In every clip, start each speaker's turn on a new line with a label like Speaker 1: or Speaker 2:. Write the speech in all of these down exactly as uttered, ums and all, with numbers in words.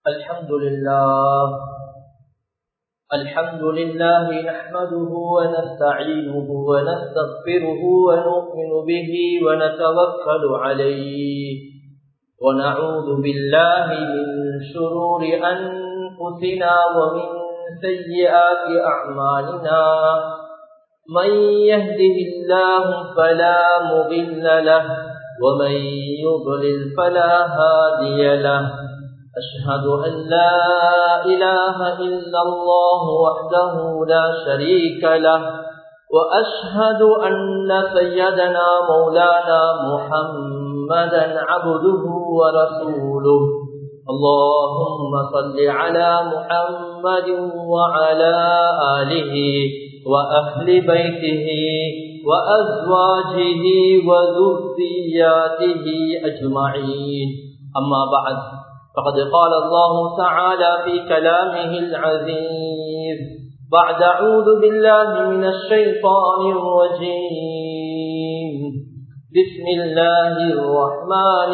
Speaker 1: الحمد لله الحمد لله نحمده ونستعينه ونستغفره ونؤمن به ونتوكل عليه ونعوذ بالله من شرور أنفسنا ومن سيئات أعمالنا من يهده الله فلا مضل له ومن يضلل فلا هادي له أشهد أن لا إله إلا الله وحده لا شريك له وأشهد أن سيدنا مولانا محمدا عبده ورسوله اللهم صل على محمد وعلى آله وأهل بيته وأزواجه وذرياته أجمعين أما بعد فقد قال الله تعالى في كلامه العزيز بعد أعوذ بالله من الشيطان الرجيم بسم الله الرحمن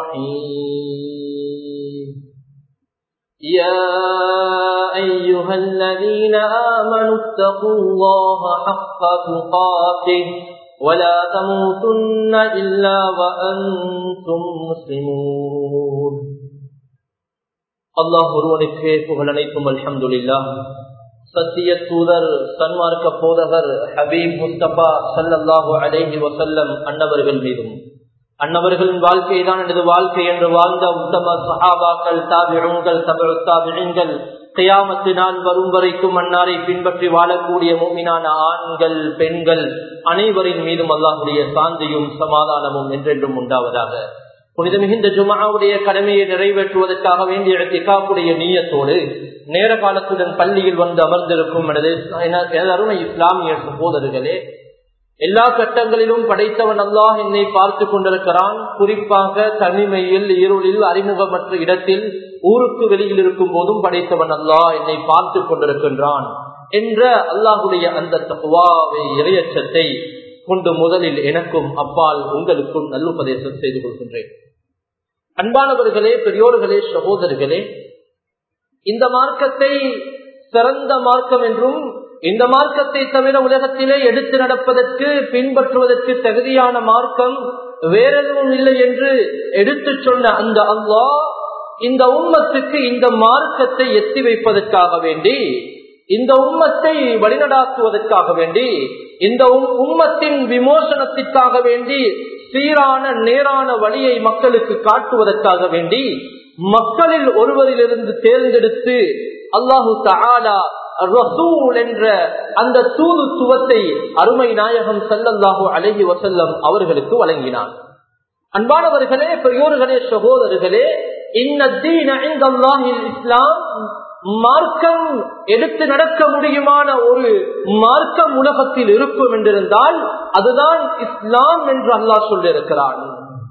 Speaker 1: الرحيم يا أيها الذين آمنوا اتقوا الله حق تقاته ولا تموتن إلا وأنتم مسلمون அல்லாஹ் ஒருவனுக்கே புகழ் அனைத்தும் அல்ஹம்துலில்லாஹ். சத்திய தூதர் சன்மார்க்க போதகர் ஹபீப் முஸ்தபா ஸல்லல்லாஹு அலைஹி வஸல்லம் அன்னவர்கள் மீதும் அன்னவர்களின் வாழ்க்கைதான் எனது வாழ்க்கை என்று வாழ்ந்த உத்தம சஹாபாக்கள், தாபிஊன்கள், தபஉ தாபிஈன்கள், கியாமத்து நாள் வரும் வரைக்கும் அன்னாரை பின்பற்றி வாழக்கூடிய முஃமினான ஆண்கள் பெண்கள் அனைவரின் மீதும் அல்லாஹ்வுடைய சாந்தியும் சமாதானமும் என்றென்றும் உண்டாவதாக. புனித மிகுந்த ஜும்ஆவுடைய கடமையை நிறைவேற்றுவதற்காக வேண்டிய இத்திகாஃபுடைய நிய்யத்தோடு நேர காலத்துடன் பள்ளியில் வந்து அமர்ந்திருக்கும் எனது அருமை இஸ்லாமிய சகோதரர்களே, எல்லா கட்டங்களிலும் படைத்தவன் அல்லாஹ் என்னை பார்த்து கொண்டிருக்கிறான். குறிப்பாக தனிமையில், இருளில், அறிமுகமற்ற இடத்தில், ஊருக்கு வெளியில் இருக்கும் போதும் படைத்தவன் அல்லாஹ் என்னை பார்த்து கொண்டிருக்கின்றான் என்ற அல்லாஹுடைய அந்த தக்வாவை, இறையச்சத்தை கொண்டு முதலில் எனக்கும் அப்பால் உங்களுக்கும் நல்லுபதேசம் செய்து கொள்கின்றேன். அன்பானவர்களே, பெரியோர்களே, சகோதரர்களே, இந்த மார்க்கத்தை சிறந்த மார்க்கம் என்றும் இந்த மார்க்கத்தை தவிர உலகத்திலே எடுத்து நடப்பதற்கு பின்பற்றுவதற்கு தகுதியான மார்க்கம் வேறெதுவும் இல்லை என்று எடுத்து சொன்ன அந்த அல்லாஹ் இந்த உம்மத்துக்கு இந்த மார்க்கத்தை எத்தி வைப்பதற்காக வேண்டி, இந்த உம்மத்தை வழிநடாத்துவதற்காக வேண்டி, இந்த உம்மத்தின் விமோசனத்திற்காக வேண்டி, சீரான நேரான வழியை மக்களுக்கு காட்டுவதற்காக வேண்டி மக்களில் ஒருவரிலிருந்து தேர்ந்தெடுத்து அல்லாஹு தஆலா ரசூல் என்ற அந்த தூதுத்துவத்தை அருமை நாயகம் ஸல்லல்லாஹு அலைஹி வஸல்லம் அவர்களுக்கு வழங்கினான். அன்பானவர்களே, பெரியோர்களே, சகோதரர்களே, இன்னத்தீன இன்தல்லாஹில் இஸ்லாம், மார்க்கம் எடுத்து நடக்க முடியுமான ஒரு மார்க்கம் உலகத்தில் இருக்கும் என்றிருந்தால் அதுதான் இஸ்லாம் என்று அல்லாஹ் சொல்லியிருக்கிறான்.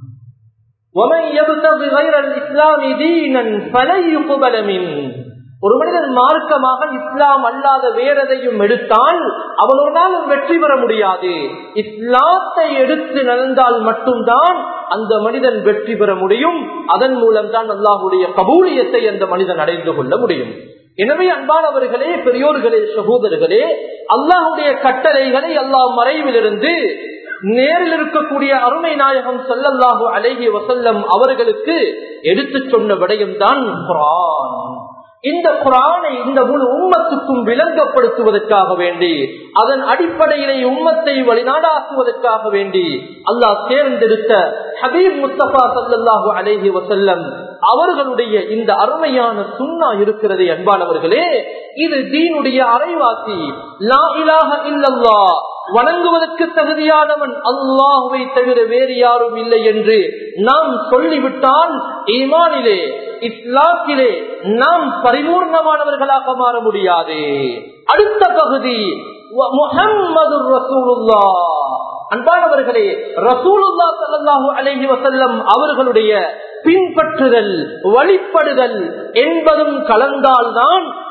Speaker 1: ஒரு மனிதன் மார்க்கமாக இஸ்லாம் அல்லாத வேறெதையும் எடுத்தால் அவன் ஒரு நாளும் வெற்றி பெற முடியாது. இஸ்லாத்தை எடுத்து நடந்தால் மட்டும்தான் அந்த மனிதன் வெற்றி பெற முடியும். அதன் மூலம் தான் அல்லாஹ்வுடைய கபூலியத்தை அந்த மனிதன் அடைந்து கொள்ள முடியும். எனவே அன்பானவர்களே, பெரியோர்களே, சகோதரர்களே, அல்லாஹ்வுடைய கட்டளைகளை அல்லாஹ் மறைவிலிருந்து நேரில் இருக்கக்கூடிய அருமை நாயகம் ஸல்லல்லாஹு அலைஹி வஸல்லம் அவர்களுக்கு எடுத்து சொன்ன விடயம் தான் குர்ஆன். இந்த குர்ஆனை இந்த முழு உம்மத்துக்கும் விளங்கப்படுத்துவதற்காக வேண்டி, அதன் அடிப்படையிலே உம்மத்தை வழிநாடாக்குவதற்காக வேண்டி அல்லாஹ் தேர்ந்தெடுத்த ஹபீப் முஸ்தபா ஸல்லல்லாஹு அலைஹி வஸல்லம் அவர்களுடைய இந்த அருமையான சுன்னா இருக்கிறது. அன்பானவர்களே, இது தீனுடைய அரைவாசி. லா இலாஹ இல்லல்லாஹ், வணங்குவதற்கு தகுதியானவன் அல்லாஹ்வை தவிர வேறு யாரும் இல்லை என்று நாம் சொல்லிவிட்டால் ஈமானிலே, இஸ்லாத்திலே நாம் பரிபூர்ணமானவர்களாக மாற முடியாது. அடுத்த பகுதி முஹம்மதுர் ரசூலுல்லாஹ். அன்பானவர்களே, ரசூலுல்லாஹ் ஸல்லல்லாஹு அலைஹி வஸல்லம் அவர்களுடைய பின்பற்றுதல், வழிபடுதல் என்பதும் கலந்தால்தான்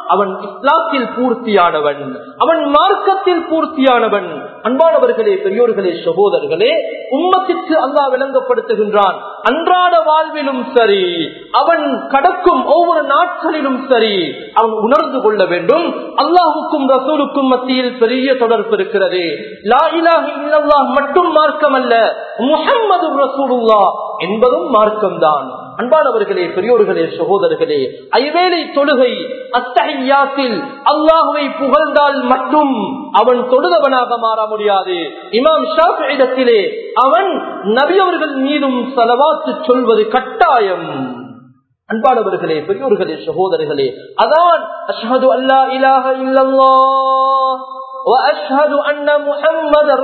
Speaker 1: அவன் இஸ்லாத்தில் பூர்த்தியானவன், அவன் மார்க்கத்தில் பூர்த்தியானவன். அன்பானவர்களே, பெரியோர்களே, சகோதரர்களே, உம்மத்திற்கு அல்லாஹ் விளங்கப்படுத்துகின்றான். அன்றாட வாழ்விலும் சரி, அவன் கடக்கும் ஒவ்வொரு நாட்களிலும் சரி, அவன் உணர்ந்து கொள்ள வேண்டும், அல்லாஹுக்கும் ரசூலுக்கும் மத்தியில் பெரிய தொடர்பு இருக்கிறது. லா இலாஹ இல்லல்லாஹ் மட்டும் மார்க்கம் அல்ல, முஹம்மது ரசூலுல்லாஹ் என்பதும் மார்க்கம்தான். அன்பானவர்களே, பெரியோர்களே, சகோதரர்களே, ஐவேளை தொழுகை அத்தஹிய்யாத்தில் அல்லாஹுவை புகழ்ந்தால் மட்டும் அவன் தொழுதவனாக மாற முடியாது. இமாம் ஷாஃபிஈயிடத்திலே அவன் நபி அவர்கள் மீதும் ஸலவாத்து சொல்வது கட்டாயம். அன்பானவர்களே, பெரியோர்களே, சகோதரர்களே, அதான் அஷ்ஹது அல்லா இலாஹ இல்லல்லாஹ் வ அஷ்ஹது அன்ன முஹம்மதர்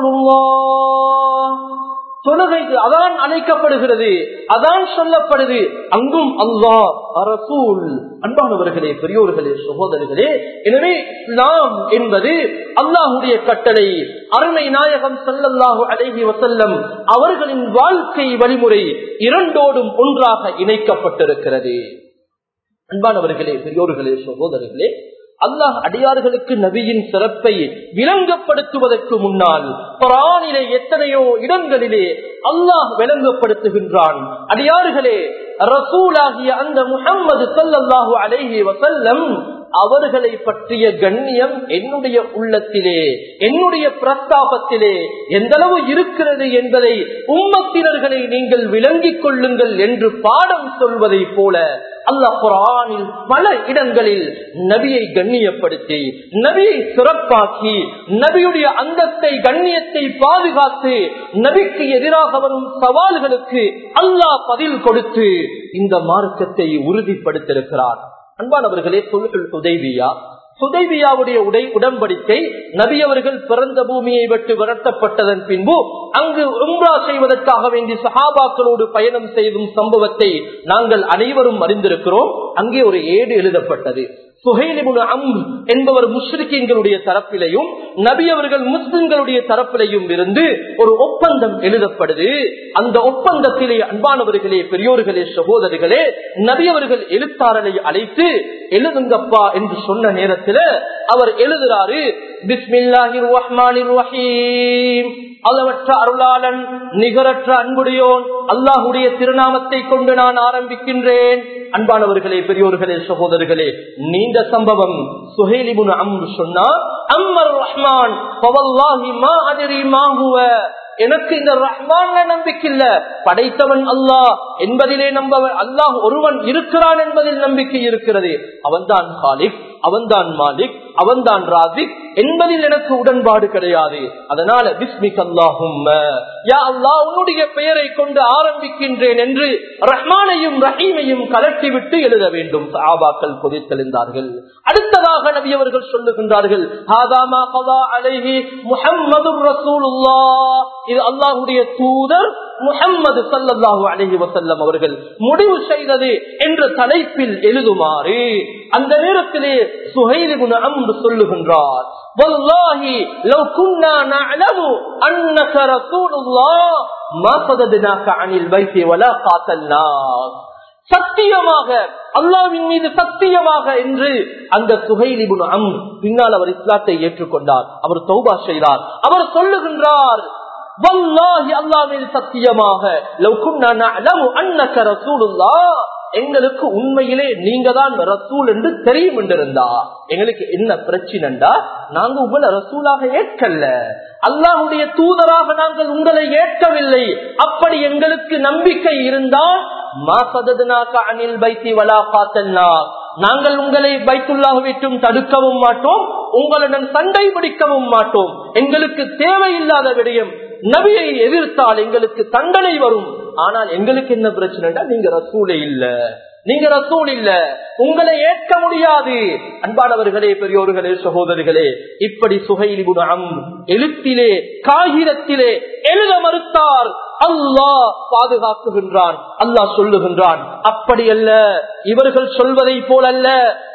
Speaker 1: ரசூலுல்லாஹ். தொழுகைக்கு அதான் அழைக்கப்படுகிறது, அதான் சொல்லப்படுது, அங்கும் அல்லாஹ் ரசூல். அன்பானவர்களே, பெரியோர்களே, சகோதரர்களே, எனவே இஸ்லாம் என்பது அல்லாஹுடைய கட்டளை. அருமை நாயகம் ஸல்லல்லாஹு அலைஹி வஸல்லம் அவர்களின் வாழ்க்கை வழிமுறை இரண்டோடும் ஒன்றாக இணைக்கப்பட்டிருக்கிறது. அன்பானவர்களே, பெரியோர்களே, சகோதரர்களே, அல்லாஹ் அடியார்களுக்கு நபியின் சிறப்பை விளங்கப்படுத்துவதற்கு முன்னால் குர்ஆனிலே எத்தனையோ இடங்களிலே அல்லாஹ் விளங்கப்படுத்துகின்றான். அடியார்களே, ரசூலாகிய அந்த முஹம்மது ஸல்லல்லாஹு அலைஹி வஸல்லம் அவர்களை பற்றிய கண்ணியம் என்னுடைய உள்ளத்திலே, என்னுடைய பிரஸ்தாபத்திலே எந்தளவு இருக்கிறது என்பதை உம்மத்தினர்களை நீங்கள் விளங்கிக் கொள்ளுங்கள் என்று பாடம் சொல்வதை போல அல்லாஹ் குர்ஆனில் பல இடங்களில் நபியை கண்ணியப்படுத்தி, நபியை சிறப்பாக்கி, நபியுடைய அந்தத்தை கண்ணியத்தை பாதுகாத்து, நபிக்கு எதிராக வரும் சவால்களுக்கு அல்லாஹ் பதில் கொடுத்து இந்த மார்க்கத்தை உறுதிப்படுத்தியிருக்கிறார். அன்பானவர்களே, சுல்ஹுல் ஹுதைபியா, ஹுதைபியாவுடைய உடை உடன்படிக்கை நபி அவர்கள் பிறந்த பூமியை விட்டு விரட்டப்பட்டதன் பின்பு அங்கு உம்ரா செய்வதற்காக வேண்டி சஹாபாக்களோடு பயணம் செய்யும் சம்பவத்தை நாங்கள் அனைவரும் அறிந்திருக்கிறோம். அங்கே ஒரு ஏடு எழுதப்பட்டது. சுஹைல் இப்னு அம்ர் என்பவர் முஷ்ரிக்கீன்களுடைய தரப்பிலையும் நபி அவர்கள் முஸ்லிம்களுடைய தரப்பிலையும் இருந்து ஒரு ஒப்பந்தம் எழுதப்படுது. அந்த ஒப்பந்தத்திலே அன்பானவர்களே, பெரியோர்களே, சகோதரிகளே, நபி அவர்கள் எழுத்தாளரை அழைத்து எழுதுங்கப்பா என்று சொன்ன நேரத்தில் அவர் எழுதுறாரு, பிஸ்மில்லாஹிர் ரஹ்மானிர் ரஹீம், அளவற்ற அருளாளன் நிகரற்ற அன்புடையோன் அல்லாஹுடைய திருநாமத்தை கொண்டு நான் ஆரம்பிக்கின்றேன். அன்பானவர்களே, பெரியோர்களே, சகோதரர்களே, நீண்ட சம்பவம். சுஹைல் இப்னு அம்ர் சொன்னார், அம்மர் ரஹ்மான் ஃபவல்லாஹி மா அத்ரி மா ஹுவ, எனக்கு இந்த ரஹ்மான்ல நம்பிக்கை இல்ல, படைத்தவன் அல்லாஹ் என்பதிலே நம்பவன், அல்லாஹ் ஒருவன் இருக்கிறான் என்பதில் நம்பிக்கை இருக்கிறது. அவன்தான் காலிக், அவன்தான் மாலிக், அவன்தான் ராசிக் என்பதில் எனக்கு உடன்பாடு கிடையாது. அதனால பிஸ்மிக் அல்லாஹும்ம, யா அல்லாஹ் உன்னுடைய பெயரை கொண்டு ஆரம்பிக்கின்றேன் என்று ரஹ்மானையும் ரஹீமையும் கலட்டிவிட்டு எழுத வேண்டும். சஹாபாக்கள் கொதித்தெழுந்தார்கள். அடுத்ததாக நபி அவர்கள் சொல்லுகின்றார்கள், ஹாதா மா கதா அலைஹி முஹம்மதுர் ரசூலுல்லாஹ், இது அல்லாஹ்வுடைய தூதர் முஹம்மது ஸல்லல்லாஹு அலைஹி வஸல்லம் அவர்கள் முடிவு செய்தது என்ற தலைப்பில் எழுதுமாறு அந்த நேரத்திலே சுஹைல் இப்னு அம்ர் சொல்லுகின்றார், வல்லாஹி லவ் குன்னா நஅலமு அன்னக ரசூலுல்லாஹ் மா ஸதத்னாக அனில் பைத்தி வலா காத்தல்னாக், சத்தியமாக அல்லாஹ்வின் மீது சத்தியமாக என்று அந்த சுஹைல் இப்னு அம்ர் பின்னால் அவர் இஸ்லாத்தை ஏற்றுக்கொண்டார். அவர் தௌபா செய்தார். அவர் சொல்லுகின்றார், வல்லாஹி அல்லாஹ் மீது சத்தியமாக லவ் குன்னா நஅலமு அன்னக ரசூலுல்லாஹ், எங்களுக்கு உண்மையிலே நீங்க தான் ரசூல் என்று தெரியும் என்றிருந்தா எங்களுக்கு என்ன பிரச்சனைண்டா, நாங்க உங்களை ரசூலாக ஏற்கல்ல, அல்லாஹ்வுடைய தூதராக நாங்கள் உங்களை ஏற்கவில்லை. அப்படி எங்களுக்கு நம்பிக்கை இருந்தால் மா ஸதத்னாக அனில் பைத்தி வலா காத்தல்னாக், நாங்கள் உங்களை பைத்துல்லாஹ் விட்டும் தடுக்கவும் மாட்டோம், உங்களுடன் சண்டை பிடிக்கவும் மாட்டோம். எங்களுக்கு தேவையில்லாத விடயம், நபியை எதிர்த்தால் எங்களுக்கு தண்டனை வரும். ஆனால் எங்களுக்கு என்ன பிரச்சனைடா, நீங்க ரசூலே இல்ல, நீங்க ரசூல் இல்ல, உங்களை ஏற்க முடியாது. அன்பானவர்களே, பெரியோர்களே, சகோதரிகளே, இப்படி சுஹைல் இப்னு அம்ர் எழுத்திலே காகிதத்திலே எழுத மறுத்தார். அல்லாஹ் பாதுகாக்குகின்றான். அல்லாஹ் சொல்லுகின்றான், அப்படி அல்ல, இவர்கள் சொல்வதை போலல்ல,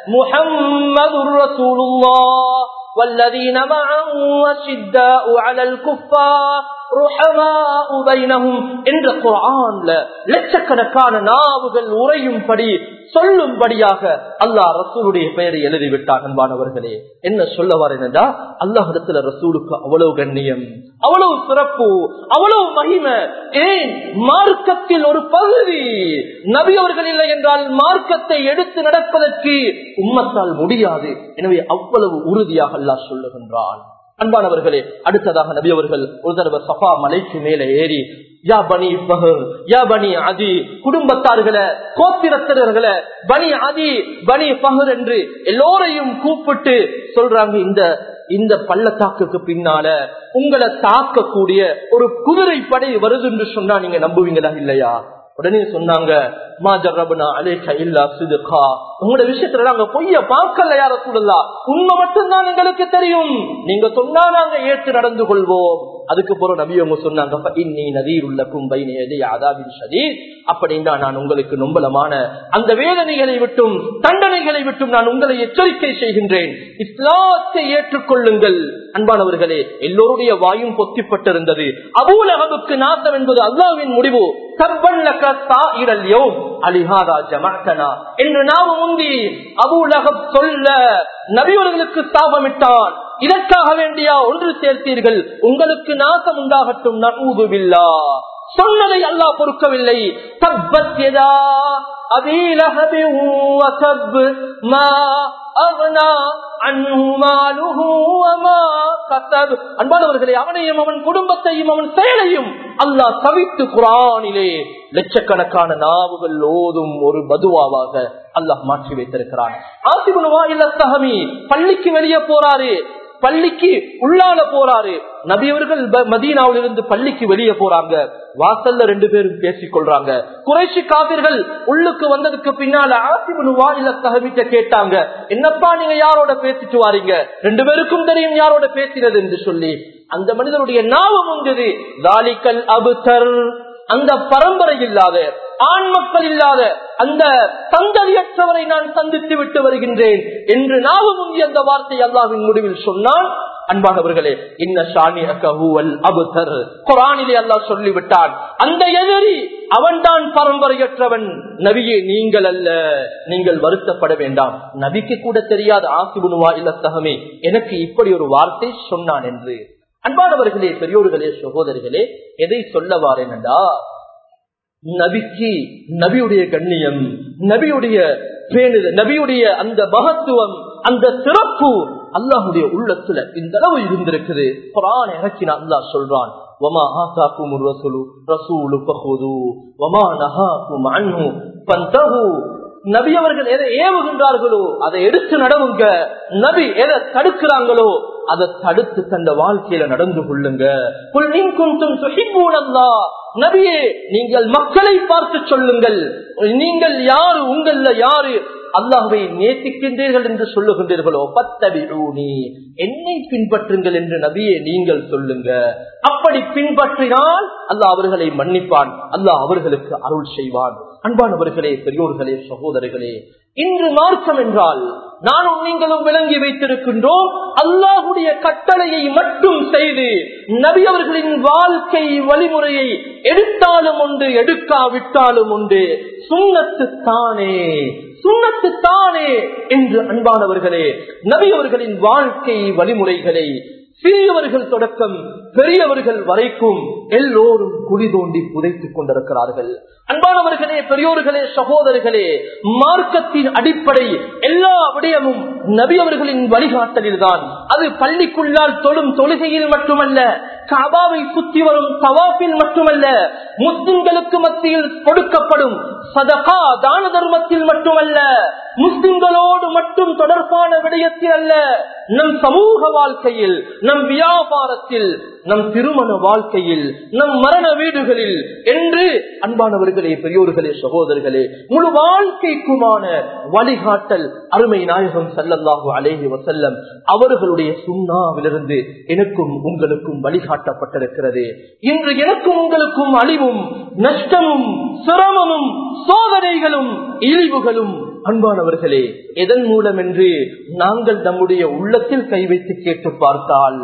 Speaker 1: முஹம்மதுர் ரசூலுல்லாஹ் والذين معه أشداء على الكفار رحماء بينهم என்ற குர்ஆன்ல லட்சக்கணக்கான நாவுகள் உரையும்படி சொல்லும்படியாக அல்லாஹ் ரசூலுடைய பெயரை எழுதிவிட்டார். அன்பானவர்களே, என்ன சொல்ல வரேன்டா, அல்லாஹ்விடத்துல ரசூலுக்கு அவ்வளவு கண்ணியம், அவ்வளவு சிறப்பு, அவ்வளவு மகிமை. ஏன் மார்க்கத்தில் ஒரு பகுதி நபி அவர்கள் இல்லை என்றால் மார்க்கத்தை எடுத்து நடப்பதற்கு உம்மத்தால் முடியாது. எனவே அவ்வளவு உறுதியாக அல்லாஹ் சொல்லுகின்றான். அன்பானவர்களே, அடுத்ததாக நபி அவர்கள் ஒரு தடவை சஃபா மலைக்கு மேலே ஏறி யா பனி பஹர் யா பனி அதி, குடும்பத்தார்களை, கோத்திரத்தினர்களை பனி அதி பனி பஹர் என்று எல்லோரையும் கூப்பிட்டு சொல்றாங்க, இந்த இந்த பள்ளத்தாக்குக்கு பின்னால உங்களை தாக்கக்கூடிய ஒரு குதிரை படை வருது என்று சொன்னா நீங்க நம்புவீங்களா இல்லையா? உடனே சொன்னாங்க, உங்களோட விஷயத்துல நாங்க பொய்ய பார்க்கல யார சொல்லலாம், உண்மை மட்டும்தான் எங்களுக்கு தெரியும், நீங்க சொன்னா நாங்க ஏற்று நடந்து கொள்வோம். அதுக்கு பிறகு நபி அவங்க சொன்னாங்க, அப்படின்னா நான் உங்களுக்கு நொம்பலமான அந்த வேதனைகளை விட்டும் தண்டனைகளை விட்டும் நான் உங்களை எச்சரிக்கை செய்கின்றேன், இஸ்லாத்தை ஏற்றுக்கொள்ளுங்கள். அன்பானவர்களே, எல்லோருடைய வாயும் பொத்திப்பட்டிருந்தது. அபூ லஹபுக்கு நாசம் என்பது அல்லாஹ்வின் முடிவு. என்று நாம் முந்தி அபூ லஹப் சொல்ல நபியவர்களுக்கு சாபமிட்டான், இதற்காக வேண்டியா ஒன்று சேர்த்தீர்கள், உங்களுக்கு நாசம் உண்டாகட்டும், நஊது பில்லாஹ். சொன்னதை அல்லாஹ் பொறுக்கவில்லை. தப்பத் யதா அபீ லஹபி வ தப் மா அக்னா அன்ஹு மாலுஹு வ மா கஸப். அன்பானவர்களே, அவனையும் அவன் குடும்பத்தையும் அவன் செயலையும் அல்லாஹ் தவித்து குர்ஆனிலே லட்சக்கணக்கான நாவுகள் ஓதும் ஒரு பதுவாவாக அல்லாஹ் மாற்றி வைத்திருக்கிறான். ஆசிப் இப்னு வாயில் அஸ்-ஸஹமி பள்ளிக்கு வெளியே போறாரு, பள்ளிக்கு உள்ளால போறாரு. நபி அவர்கள் மதீனாவில் இருந்து பள்ளிக்கு வெளியே போறாங்க. வாசல்ல ரெண்டு பேரும் பேசிக் கொள்றாங்க. குறைஷி காபிர்கள் உள்ளுக்கு வந்ததுக்கு பின்னால ஆசிப் இப்னு வாயில் அஸ்-ஸஹமிட்ட கேட்டாங்க, என்னப்பா நீங்க யாரோட பேசிட்டு வாரீங்க? ரெண்டு பேருக்கும் தெரியும் யாரோட பேசினது என்று சொல்லி. அந்த மனிதனுடைய நாவம் வந்தது, தாலிகல் அபுதர், அந்த பரம்பரை இல்லாத ஆண் மக்கள் இல்லாத அந்த சந்ததியற்றவரை நான் சந்தித்து விட்டு வருகின்றேன் என்று நாவும் முந்தி அந்த வார்த்தை அல்லாஹ்வின் முடிவில் சொன்னான். அன்பானவர்களே, இன்ன ஷானிஅக ஹுவல் அப்தர், குர்ஆனிலே அல்லாஹ் சொல்லிவிட்டான், அந்த எதிரி அவன்தான் பரம்பரையற்றவன், நபியே நீங்கள் அல்ல, நீங்கள் வருத்தப்பட வேண்டாம். நபிக்கு கூட தெரியாத ஆசிப் இப்னு வாயில் அஸ்-ஸஹமி எனக்கு இப்படி ஒரு வார்த்தை சொன்னான் என்று. அன்பானவர்களே, பெரியோர்களே, சகோதரிகளே, எதை சொல்ல வாரேனடா, நபிக்கு நபியுடைய கண்ணியம், நபியுடைய பேணுதல், நபியுடைய அந்த மகத்துவம், அந்த சிறப்பு அல்லாஹுடைய உள்ளத்துல இந்த அளவு இருந்திருக்குது. குர்ஆன் இறக்கின அல்லாஹ் சொல்றான், வமா ஆதாகுமுர் ரசூலு ரசூலு ஃபஹுது வமா நஹாகும் அன்ஹு ஃபன்தஹு. நபி அவர்கள் எதை ஏவுகின்றார்களோ அதை எடுத்து நடவுங்க, நபி எதை தடுக்கிறாங்களோ அதை தடுத்து தந்த வாழ்க்கையில நடந்து கொள்ளுங்க. நபியே, நீங்கள் மக்களை பார்த்து சொல்லுங்கள், நீங்கள் யாரு, உங்கள யாரு அல்லாஹ்வை நேசிக்கின்றீர்கள் என்று சொல்லுகின்றீர்களோ பத்தபிஊனி, என்னை பின்பற்றுங்கள் என்று நபியே நீங்கள் சொல்லுங்க. அப்படி பின்பற்றினால் அல்லாஹ் அவர்களை மன்னிப்பான், அல்லாஹ் அவர்களுக்கு அருள் செய்வான். அன்பானவர்களே, பெரியோர்களே, சகோதரர்களே, இன்று மார்க்கம் என்றால் நானும் நீங்களும் விளங்கி வைத்திருக்கின்றோம், அல்லாஹுடைய கட்டளையை மட்டும் செய்து நபி அவர்களின் வாழ்க்கை வழிமுறையை எடுத்தாலும் உண்டு, எடுக்காவிட்டாலும் உண்டு, சுன்னத்து தானே சுன்னத்து தானே என்று. அன்பானவர்களே, நபி அவர்களின் வாழ்க்கை வழிமுறைகளை சிறியவர்கள் தொடக்கம் பெரியவர்கள் வரைக்கும் எல்லோரும் குழி தோண்டி புதைத்துக் கொண்டிருக்கிறார்கள். அன்பானவர்களே, பெரியோர்களே, சகோதரர்களே, மார்க்கத்தின் அடிப்படை எல்லா விடயமும் நபி அவர்களின் வழிகாட்டலில் தான். அது பள்ளிக்குள்ளால் தொழும் தொழுகையில் மட்டுமல்ல, கஅபாவை சுற்றி வரும் தவாஃபில் மட்டுமல்ல, முஸ்லிம்களுக்கு மத்தியில் கொடுக்கப்படும் சதகா தான தர்மத்தில் மட்டுமல்ல, முஸ்லிம்களோடு மட்டும் தொடர்பான விடயத்தில் அல்ல, நம் சமூக வாழ்க்கையில், நம் வியாபாரத்தில், நம் திருமண வாழ்க்கையில், நம் மரண வீடுகளில் என்று. அன்பானவர்களே, பெரியோர்களே, சகோதரர்களே, முழு வாழ்க்கைக்குமான வழிகாட்டல் அருமை நாயகம் ஸல்லல்லாஹு அலைஹி வஸல்லம் அவர்களுடைய சுன்னாவிலிருந்து எனக்கும் உங்களுக்கும் வழிகாட்டப்பட்டிருக்கிறது. இன்று எனக்கும் உங்களுக்கும் அழிவும் நஷ்டமும் சிரமமும் சோதனைகளும் இழிவுகளும் அன்பானவர்களே எதன் மூலம் என்று நாங்கள் நம்முடைய உள்ளத்தில் கை வைத்து கேட்டு பார்த்தால்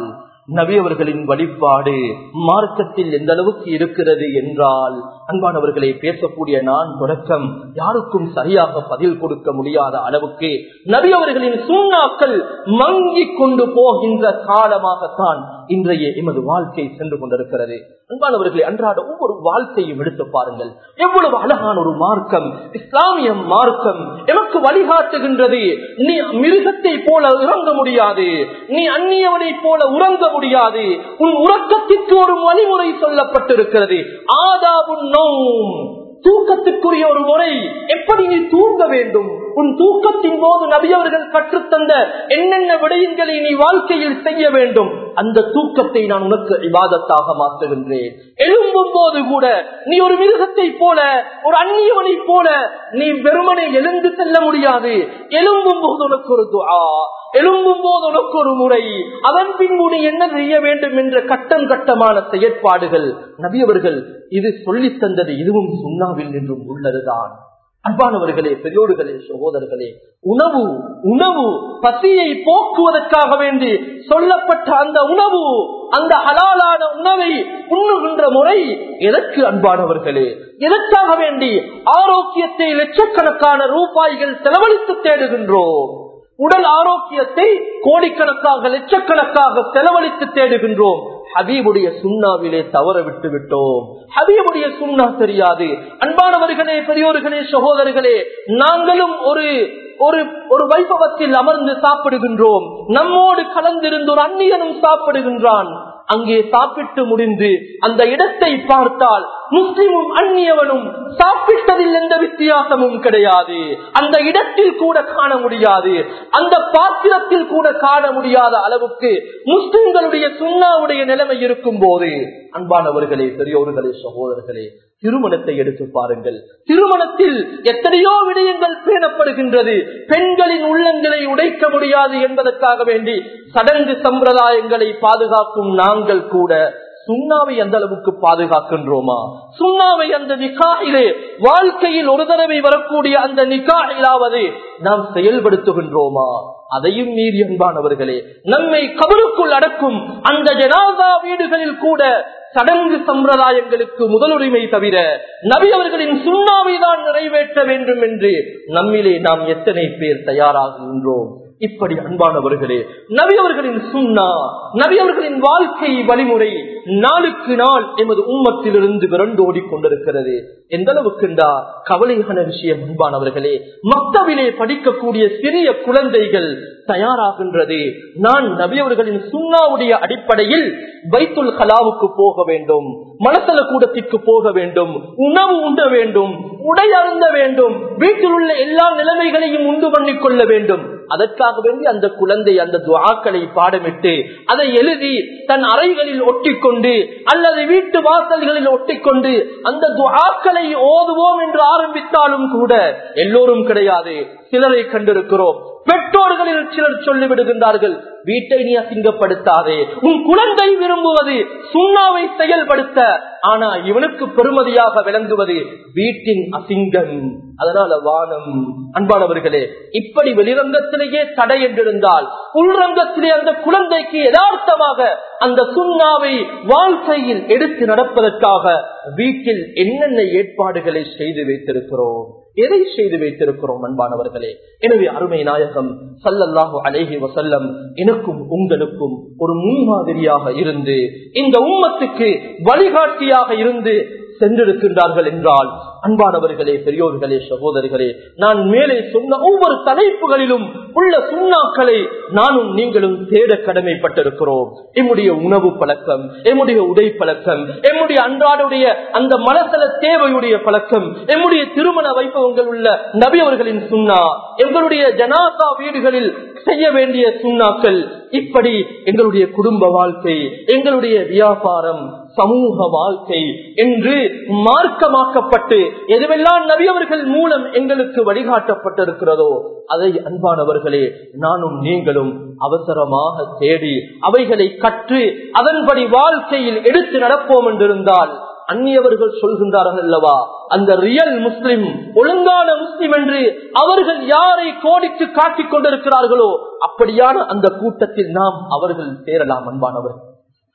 Speaker 1: நபி அவர்களின் வழிபாடு மார்க்கத்தில் எந்த அளவுக்கு இருக்கிறது என்றால், அன்பானவர்களை, பேசக்கூடிய நான் தொடக்கம் யாருக்கும் சரியாக பதில் கொடுக்க முடியாத அளவுக்கு நபி அவர்களின் சுன்னாக்கள் மங்கிக் கொண்டு போகின்ற காலமாகத்தான் இன்றைய எமது வாழ்க்கை சென்று கொண்டிருக்கிறது. அன்பானவர்களை, அன்றாட ஒவ்வொரு வாழ்க்கையும் எடுத்து பாருங்கள். எவ்வளவு அழகான ஒரு மார்க்கம் இஸ்லாமிய மார்க்கம் எமக்கு வழிகாட்டுகின்றது. நீ மிருகத்தை போல உறங்க முடியாது, நீ அந்நியவனை போல உறங்க முடியாது. உன் உறக்கத்திற்கு ஒரு வழிமுறை சொல்லப்பட்டிருக்கிறது. ஆதாபுன் நௌம், தூக்கத்திற்குரிய ஒரு முறை, எப்படி நீ தூங்க வேண்டும். உன் தூக்கத்தின் போது நபி அவர்கள் கற்றுத்தந்த என்னென்ன விடயங்களை நீ வாழ்க்கையில் செய்ய வேண்டும், அந்த தூக்கத்தை நான் உனக்கு இபாதத்தாக மாற்றுகின்றேன். எழும்பும் போது கூட நீ ஒரு மிருகத்தை போல, ஒரு அந்நியவனை போல நீ வெறுமனை எழுந்து செல்ல முடியாது. எழும்பும் போது உனக்கு ஒரு துஆ, எழும்பும் போது உனக்கு ஒரு முறை, அதன் பின்பு நீ என்ன செய்ய வேண்டும் என்ற கட்டம் கட்டமான செயற்பாடுகள் நபி அவர்கள் இது சொல்லி தந்தது. இதுவும் சுன்னாவில் நின்றும் உள்ளதுதான். அன்பானவர்களே, பெரியோர்களே, சகோதரர்களே, உணவு உணவு பசியை போக்குவதற்காக வேண்டி சொல்லப்பட்ட அந்த உணவு, அந்த ஹலாலான உணவை உண்ணுகின்ற முறை எதற்கு அன்பானவர்களே? எதற்காக வேண்டி ஆரோக்கியத்தை லட்சக்கணக்கான ரூபாய்கள் செலவழித்து தேடுகின்றோம்? உடல் ஆரோக்கியத்தை கோடிக்கணக்காக லட்சக்கணக்காக செலவழித்து தேடுகின்றோம். ஹபீபுடைய சுன்னாவிலே தவற விட்டு விட்டோம். ஹபீபுடைய சுன்னா தெரியாது. அன்பானவர்களே, பெரியோர்களே, சகோதரர்களே, நாங்களும் ஒரு ஒரு ஒரு வைபவத்தில் அமர்ந்து சாப்பிடுகின்றோம். நம்மோடு கலந்திருந்து ஒரு அந்நியனும் சாப்பிடுகின்றான். அங்கே சாப்பிட்டு முடிந்து அந்த இடத்தை பார்த்தால் முஸ்லிமும் அந்நியவனும் சாப்பிட்டதில் எந்த வித்தியாசமும் கிடையாது. அந்த இடத்தில் கூட காண முடியாது, அந்த பாத்திரத்தில் கூட காண முடியாத அளவுக்கு முஸ்லிம்களுடைய சுன்னாவுடைய நிலைமை இருக்கும் போது, அன்பானவர்களே, பெரியோர்களே, சகோதரர்களே, திருமணத்தை எடுத்து பாருங்கள். திருமணத்தில் எத்தனையோ விடயங்கள் பேணப்படுகின்றது. பெண்களின் உள்ளங்களை உடைக்க முடியாது என்பதற்காக வேண்டி சடங்கு சம்பிரதாயங்களை பாதுகாக்கும் நாங்கள் கூட சுன்னாவை அந்த அளவுக்கு பாதுகாக்கின்றோமா? சுன்னாவை அந்த நிகாயிலே, வாழ்க்கையில் ஒரு தடவை வரக்கூடிய அந்த நிகாயிலாவது நாம் செயல்படுத்துகின்றோமா? அதையும் மீறி அன்பானவர்களே, நம்மை கபருக்குள் அடக்கும் அந்த ஜனாசா வீடுகளில் கூட சடங்கு சம்பிரதாயங்களுக்கு முதலுரிமை தவிர நபி அவர்களின் சுன்னாவை தான் நிறைவேற்ற வேண்டும் என்று நம்மிலே நாம் எத்தனை பேர் தயாராகின்றோம்? இப்படி அன்பானவர்களே, நபி அவர்களின் சுன்னா, நபி அவர்களின் வாழ்க்கை வழிமுறை நாளுக்கு நாள் எமது உம்மத்திலிருந்து விரண்டோடி கொண்டிருக்கிறது. எந்த அளவுக்குண்டா கவலையான விஷயம் அன்பானவர்களே, மக்தபிலே படிக்கக்கூடிய சிறிய குழந்தைகள் தயாராகின்றது. நான் நபி அவர்களின் சுன்னாவுடைய அடிப்படையில் பைத்துல் கலாவுக்கு போக வேண்டும், மலசல கூடத்திற்கு போக வேண்டும், உணவு உண்ண வேண்டும், உடை அருந்த வேண்டும், வீட்டில் உள்ள எல்லா நிலைமைகளையும் உண்டு பண்ணிக் கொள்ள வேண்டும். அதற்காக வேண்டி அந்த குழந்தை அந்த துஆக்களை பாடமிட்டு அதை எழுதி தன் அறைகளில் ஒட்டிக்கொண்டு அல்லது வீட்டு வாசல்களில் ஒட்டிக்கொண்டு அந்த துஆக்களை ஓதுவோம் என்று ஆரம்பித்தாலும் கூட எல்லோரும் கிடையாது. சிலரை கண்டிருக்கிறோம். பெற்றோர்களில் சிலர் சொல்லிவிடுகின்றார்கள், வீட்டை நீ அசிங்கப்படுத்தாதே, உன் குழந்தை விரும்புவது சுன்னாவை செயல்படுத்த, ஆனா இவனுக்கு பெருமதியாக விளங்குவது வீட்டின் அசிங்கம், அதனால வானம். அன்பானவர்களே, இப்படி வெளிரங்கத்திலேயே தடை என்றிருந்தால் உள்ரங்கத்திலே அந்த குழந்தைக்கு யதார்த்தமாக அந்த சுன்னாவை வாழ்க்கையில் எடுத்து நடப்பதற்காக வீட்டில் என்னென்ன ஏற்பாடுகளை செய்து வைத்திருக்கிறோம், எதை செய்து வைத்திருக்கிறோம் அன்பானவர்களே? எனவே அருமை நாயகம் ஸல்லல்லாஹு அலைஹி வஸல்லம் எனக்கும் உங்களுக்கும் ஒரு முன்மாதிரியாக இருந்து இந்த உம்மத்துக்கு வழிகாட்டியாக இருந்து சென்றிருக்கின்றார்கள் என்றால், அன்பானவர்களே, பெரியோர்களே, சகோதரிகளே, நான் மேலே சொன்ன ஒவ்வொரு தலைப்புகளிலும் உள்ள சுன்னாக்களை நானும் நீங்களும் தேட கடமைப்பட்டிருக்கிறோம். எம்முடைய உணவு பழக்கம், எம்முடைய உடை பழக்கம், எம்முடைய அன்றாடைய அந்த மனசல தேவையுடைய பழக்கம், எம்முடைய திருமண வைபவங்கள் உள்ள நபி அவர்களின் சுன்னா, எங்களுடைய ஜனாசா வீடுகளில் செய்ய வேண்டிய சுன்னாக்கள், இப்படி எங்களுடைய குடும்ப வாழ்க்கை, எங்களுடைய வியாபாரம், சமூக வாழ்க்கை என்று மார்க்கமாக்கப்பட்டு எதுவெல்லாம் நபி அவர்கள் மூலம் எங்களுக்கு வழிகாட்டப்பட்டிருக்கிறதோ அதை அன்பானவர்களே நானும் நீங்களும் அவசரமாக தேடி அவைகளை கற்று அதன்படி வாழ்க்கையில் எடுத்து நடப்போம் என்றிருந்தால், அந்நியவர்கள் சொல்கின்றார்கள் அல்லவா, அந்த ரியல் முஸ்லிம், ஒழுங்கான முஸ்லிம் என்று அவர்கள் யாரை கோடிக்கு காட்டிக் கொண்டிருக்கிறார்களோ அப்படியான அந்த கூட்டத்தில் நாம் அவர்கள் சேரலாம். அன்பானவர்கள்,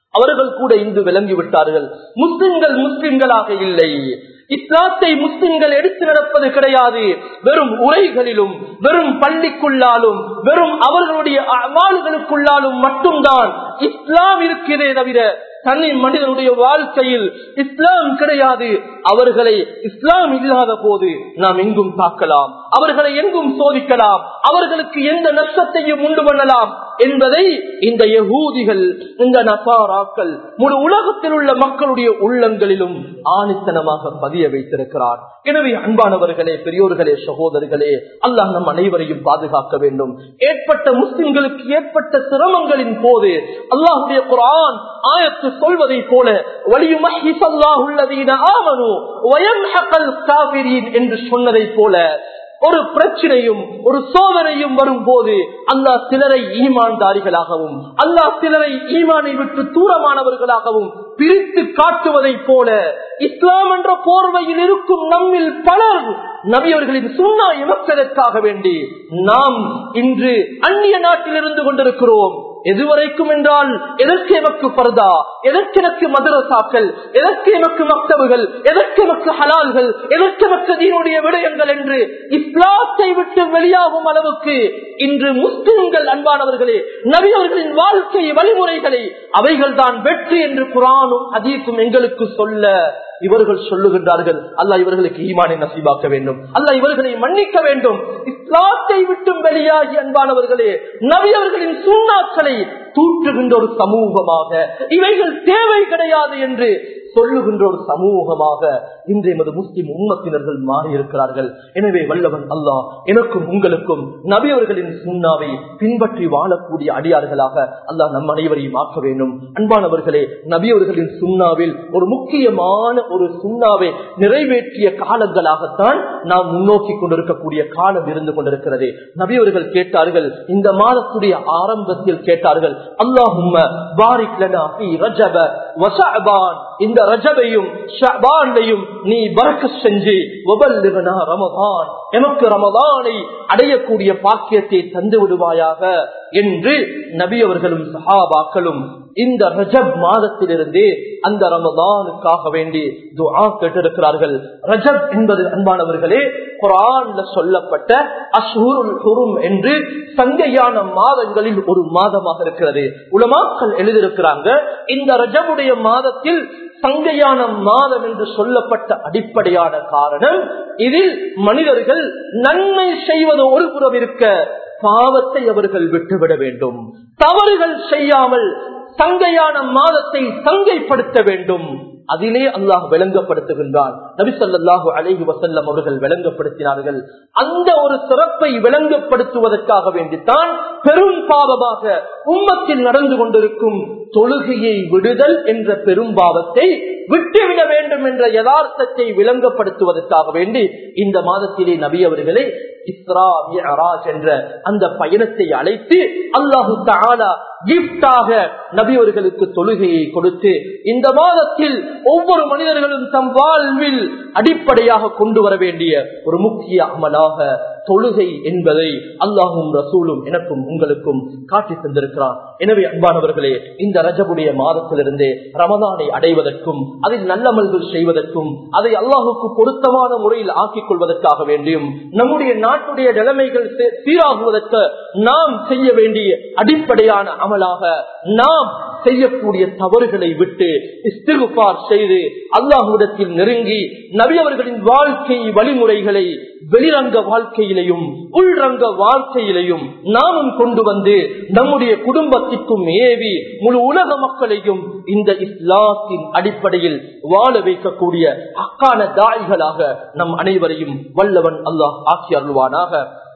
Speaker 1: அவர்கள் கூட இன்று விளங்கிவிட்டார்கள். முஸ்லிம்கள் முஸ்லிம்களாக இல்லை. இஸ்லாத்தை முஸ்லிம்கள் எடுத்து நடப்பது கிடையாது. வெறும் உரைகளிலும் வெறும் பள்ளிக்குள்ளாலும் வெறும் அவர்களுடைய அமால்களுக்குள்ளாலும் மட்டும்தான் இஸ்லாம் இருக்கிறதே தவிர தனி மனிதனுடைய வாழ்க்கையில் இஸ்லாம் கிடையாது. அவர்களை இஸ்லாம் இல்லாத போது நாம் எங்கும் தாக்கலாம், அவர்களை எங்கும் சோதிக்கலாம், அவர்களுக்கு எந்த நஷ்டத்தையும் உண்டு பண்ணலாம் என்பதை இந்த யஹூதிகள், இந்த நசாராக்கள் முழு உலகத்தில் உள்ள மக்களுடைய உள்ளங்களிலும் ஆணித்தனமாக பதிய வைத்திருக்கிறார். எனவே அன்பானவர்களே, பெரியோர்களே, சகோதரர்களே, அல்லாஹ் நம் அனைவரையும் பாதுகாக்க வேண்டும். ஏற்பட்ட முஸ்லிம்களுக்கு ஏற்பட்ட சிரமங்களின் போது அல்லாஹ்வுடைய குர்ஆன் ஆயத்து சொல்வதை போல வலியுமஹ்ஹிஸல்லாஹு அல்லதீன ஆமனூ வயம்ஹகல் காஃபிரீன் என்று சொன்னதை போல ஒரு பிரச்சனையும் ஒரு சோதனையும் வரும் போது அல்லாஹ் சிலரை ஈமான்தாரிகளாகவும் அல்லாஹ் சிலரை ஈமானை விட்டு தூரமானவர்களாகவும் பிரித்து காட்டுவதை போல இஸ்லாம் என்ற போர்வையில் இருக்கும் நம்மில் பலர் நபியவர்களின் சுன்னா இமக்கதற்காக வேண்டி நாம் இன்று அந்நிய நாட்டில் இருந்து கொண்டிருக்கிறோம். எதுவரைக்கும் என்றால் எதற்கு எமக்கு பர்தா, எதற்கு எனக்கு மதரசாக்கள், எதற்கு எமக்கு மக்தபுகள், எதற்கு எமக்கு ஹலால்கள், எதற்கு எமக்கு தீனுடைய விடயங்கள் என்று இஸ்லாத்தை விட்டு வெளியாகும் அளவுக்கு இன்று முஸ்லிம்கள் அன்பானவர்களே நபியவர்களின் வாழ்க்கை வழிமுறைகளை அவைகள் தான் வெற்றி என்று குர்ஆனும் ஹதீஸும் எங்களுக்கு சொல்ல இவர்கள் சொல்லுகின்றார்கள். அல்லாஹ் இவர்களுக்கு ஈமானை நசீபாக்க வேண்டும், அல்லாஹ் இவர்களை மன்னிக்க வேண்டும். இஸ்லாத்தை விட்டும் வெளியாகி அன்பானவர்களே நபியவர்களின் சுன்னாக்களை தூற்றுகின்ற ஒரு சமூகமாக, இவைகள் தேவை கிடையாது என்று சொல்லுகின்ற ஒரு சமூகமாக இன்றைய மது முஸ்லிம் உம்மத்தினர்கள் மாறி இருக்கிறார்கள். எனவே வல்லவன் அல்லாஹ் எனக்கும் உங்களுக்கும் நபியவர்களின் சுன்னாவை பின்பற்றி வாழக்கூடிய அடியார்களாக அல்லாஹ் நம் அனைவரையும் ஆக்க வேண்டும். அன்பானவர்களே, நபியவர்களின் சுன்னாவில் ஒரு முக்கியமான ஒரு சுன்னாவை நிறைவேற்றிய காலங்களாகத்தான் நாம் முன்னோக்கி கொண்டிருக்கக்கூடிய காலம் இருந்து கொண்டிருக்கிறது. நபியவர்கள் கேட்டார்கள், இந்த மாதத்துடைய ஆரம்பத்தில் கேட்டார்கள், அல்லாஹும்ம பாரிக் லனா ஃபீ ரஜப வ ஷஅபான், இந்த ரஜபையும் ஷஅபானையும் நீ பரக்கத் செஞ்சு வபல்லிக்னா ரமதான், எமக்கு ரமதானை அடையக்கூடிய பாக்கியத்தை தந்து விடுவாயாக என்று நபியவர்களும் சஹாபாக்களும் இந்த ரஜப் மாதத்திலிருந்து அந்த ரமதானுக்காக வேண்டி துஆ கேட்டிருக்கிறார்கள். ரஜப் என்பது அன்பானவர்களே குர்ஆன்ல சொல்லப்பட்ட அஷ்ஹுருல் ஹுரும் என்று சங்கையான மாதங்களில் ஒரு மாதமாக இருக்கிறது. உலமாக்கள் எழுதியிருக்கிறாங்க, இந்த ரஜபுடைய மாதத்தில் சங்கையான மாதம் என்று சொல்லப்பட்ட அடிப்படையான காரணம், இதில் மனிதர்கள் நன்மை செய்வது ஒரு புறம் இருக்க பாவத்தை அவர்கள் விட்டுவிட வேண்டும், தவறுகள் செய்யாமல் சங்கையான மாதத்தை சங்கைப்படுத்த வேண்டும். அதிலே அல்லாஹ் விளங்கப்படுத்துகின்றான். நபி ஸல்லல்லாஹு அலைஹி வஸல்லம் அவர்கள் விளங்கப்படுத்தினார்கள். அந்த ஒரு சிறப்பை விளங்கப்படுத்துவதற்காக வேண்டித்தான் பெரும் பாவமாக உம்மத்தில் நடந்து கொண்டிருக்கும் தொழுகையை விடுதல் என்ற பெரும் பாவத்தை விட்டுவிட வேண்டும் என்ற யதார்த்தத்தை விளங்கப்படுத்துவதற்காக வேண்டி இந்த மாதத்திலே நபி அவர்களே இஸ்ரா மிஅராஜ் என்ற அந்த பயணத்தை அழைத்து அல்லாஹு தஆலா கிஃப்டாக நபி அவர்களுக்கு தொழுகையை கொடுத்து இந்த மாதத்தில் ஒவ்வொரு மனிதர்களும் தம் வாழ்வில் அடிப்படையாக கொண்டு வர வேண்டிய ஒரு முக்கிய அமலாக தொழுகை என்பதை அல்லாஹும் ரசூலும் எனக்கும் உங்களுக்கும் காட்டி தந்திருக்கிறார். எனவே அன்பானவர்களே, இந்த ரஜபுடைய மாதத்திலிருந்து ரமதானை அடைவதற்கும் அதில் நல்லமல்கள் செய்வதற்கும் அதை அல்லாஹுக்கு பொருத்தமான முறையில் ஆக்கிக் கொள்வதற்காக வேண்டியும் நம்முடைய நாட்டுடைய நிலைமைகள் சீராகுவதற்கு நாம் செய்ய வேண்டிய அடிப்படையான அமலாக நாம் செய்யக்கூடிய தவறுகளை விட்டு இஸ்திக்ஃபார் செய்து அல்லாஹ்விடத்தில் நெருங்கி நபி அவர்களின் வாழ்க்கை வழிமுறைகளை வெளிரங்க வாழ்க்கையிலையும் உள்ரங்க வாழ்க்கையிலையும் நாமும் கொண்டு வந்து நம்முடைய குடும்பத்திற்கும் ஏவி முழு உலக மக்களையும் இந்த இஸ்லாத்தின் அடிப்படையில் வாழ வைக்கக்கூடிய ஹக்கான தாய்களாக நம் அனைவரையும் வல்லவன் அல்லாஹ் ஆக்கி அருள்வானாக.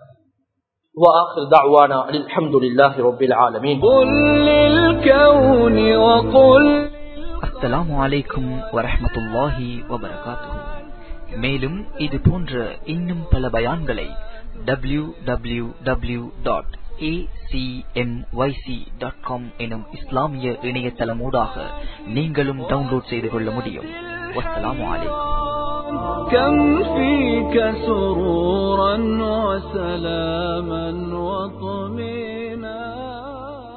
Speaker 1: وآخر دعوانا الحمد لله رب العالمين. قل للكون وقل
Speaker 2: அஸ்ஸலாமு அலைக்கும் வரஹ்மத்துல்லாஹி வபரகாத்துஹு. மேலும் இது போன்ற இன்னும் பல பயான்களை W W W dot A C M Y C dot com எனும் இஸ்லாமிய இணையதளமூடாக நீங்களும் டவுன்லோட் செய்து கொள்ள முடியும். வஸ்ஸலாமு அலைக்கும்.
Speaker 3: كم فيك سرورا وسلاما وطمئنا